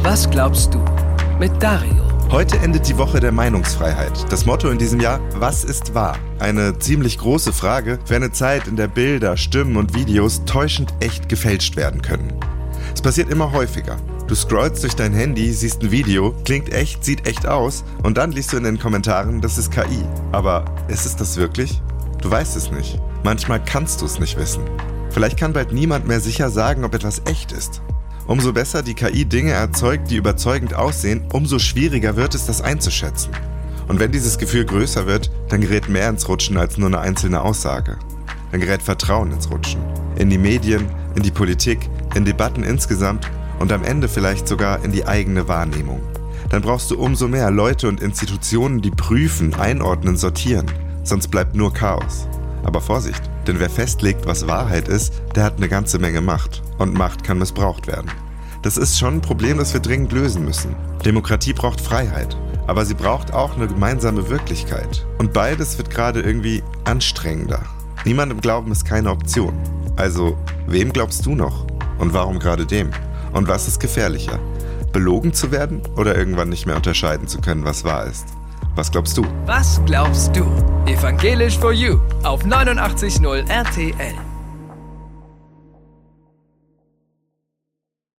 Was glaubst du? Mit Dario. Heute endet die Woche der Meinungsfreiheit. Das Motto in diesem Jahr: Was ist wahr? Eine ziemlich große Frage für eine Zeit, in der Bilder, Stimmen und Videos täuschend echt gefälscht werden können. Es passiert immer häufiger. Du scrollst durch dein Handy, siehst ein Video, klingt echt, sieht echt aus und dann liest du in den Kommentaren, das ist KI. Aber ist es das wirklich? Du weißt es nicht. Manchmal kannst du es nicht wissen. Vielleicht kann bald niemand mehr sicher sagen, ob etwas echt ist. Umso besser die KI Dinge erzeugt, die überzeugend aussehen, umso schwieriger wird es, das einzuschätzen. Und wenn dieses Gefühl größer wird, dann gerät mehr ins Rutschen als nur eine einzelne Aussage. Dann gerät Vertrauen ins Rutschen. In die Medien, in die Politik, in Debatten insgesamt und am Ende vielleicht sogar in die eigene Wahrnehmung. Dann brauchst du umso mehr Leute und Institutionen, die prüfen, einordnen, sortieren. Sonst bleibt nur Chaos. Aber Vorsicht, denn wer festlegt, was Wahrheit ist, der hat eine ganze Menge Macht. Und Macht kann missbraucht werden. Das ist schon ein Problem, das wir dringend lösen müssen. Demokratie braucht Freiheit, aber sie braucht auch eine gemeinsame Wirklichkeit. Und beides wird gerade irgendwie anstrengender. Niemandem glauben ist keine Option. Also, wem glaubst du noch? Und warum gerade dem? Und was ist gefährlicher? Belogen zu werden oder irgendwann nicht mehr unterscheiden zu können, was wahr ist? Was glaubst du? Was glaubst du? Evangelisch for You auf 89.0 RTL.